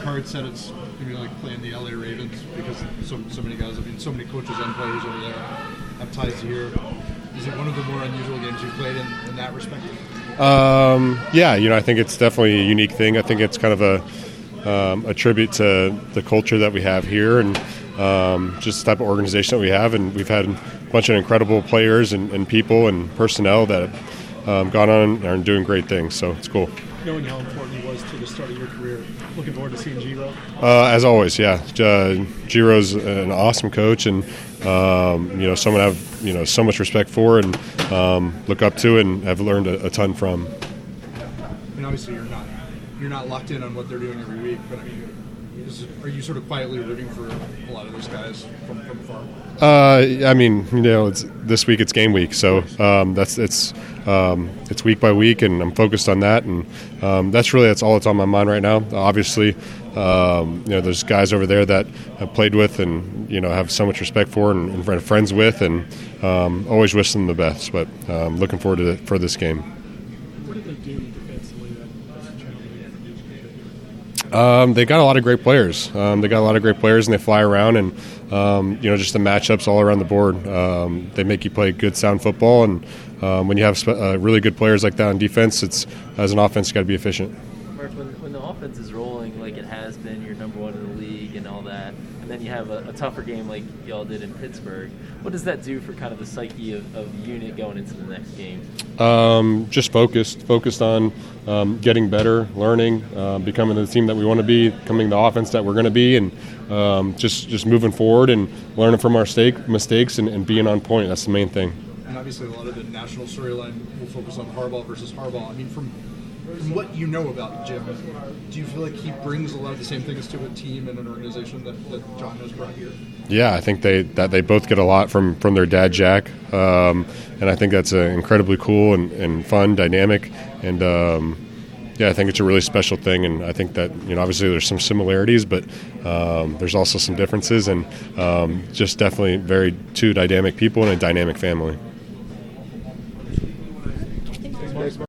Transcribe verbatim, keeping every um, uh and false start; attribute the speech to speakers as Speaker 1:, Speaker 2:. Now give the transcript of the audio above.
Speaker 1: hard said it's maybe like playing the L A Ravens because so so many guys, I mean, so many coaches and players over there have ties to here. Is it one of the more unusual games you've played in, in that respect?
Speaker 2: Um, yeah, you know, I think it's definitely a unique thing. I think it's kind of a um, a tribute to the culture that we have here and um, just the type of organization that we have. And we've had a bunch of incredible players and, and people and personnel that have um, gone on and are doing great things. So it's cool.
Speaker 3: Knowing how important he was to the start of your career, looking forward to seeing Giro?
Speaker 2: Uh, as always, yeah. Uh, Giro's an awesome coach, and um, you know, someone I have you know so much respect for and um, look up to, and have learned a, a ton from.
Speaker 1: And obviously, you're not you're not locked in on what they're doing every week, but I mean, is, are you sort of quietly rooting for a lot of those guys from, from afar?
Speaker 2: Uh, I mean, you know, it's this week it's game week, so um, that's it's um, it's week by week, and I'm focused on that, and um, that's really that's all that's on my mind right now. Obviously, um, you know, there's guys over there that I've played with, and you know, have so much respect for, and, and friends with, and um, always wish them the best. But um, looking forward to the, for this game.
Speaker 3: What did they do defensively that
Speaker 2: Um, they got a lot of great players. Um, they got a lot of great players, and they fly around, and um, you know, just the matchups all around the board. Um, they make you play good, sound football, and um, when you have sp- uh, really good players like that on defense, it's as an offense, you got to be efficient.
Speaker 4: Mark, when, when the offense is rolling like it has been, you're number one in the league and all that, and then you have a, a tougher game like y'all did in Pittsburgh. What does that do for kind of the psyche of, of the unit going into the next game?
Speaker 2: Um, just focused, focused on um, getting better, learning, uh, becoming the team that we want to be, becoming the offense that we're going to be, and um, just just moving forward and learning from our stake, mistakes and, and being on point. That's the main thing.
Speaker 1: And obviously, a lot of the national storyline will focus on Harbaugh versus Harbaugh. I mean, from From what you know about Jim, do you feel like he brings a lot of the same things to a team and an organization that, that John has brought here?
Speaker 2: Yeah, I think they that they both get a lot from, from their dad, Jack, um, and I think that's uh, incredibly cool and, and fun, dynamic, and um, yeah, I think it's a really special thing. And I think that you know obviously there's some similarities, but um, there's also some differences, and um, just definitely very two dynamic people and a dynamic family.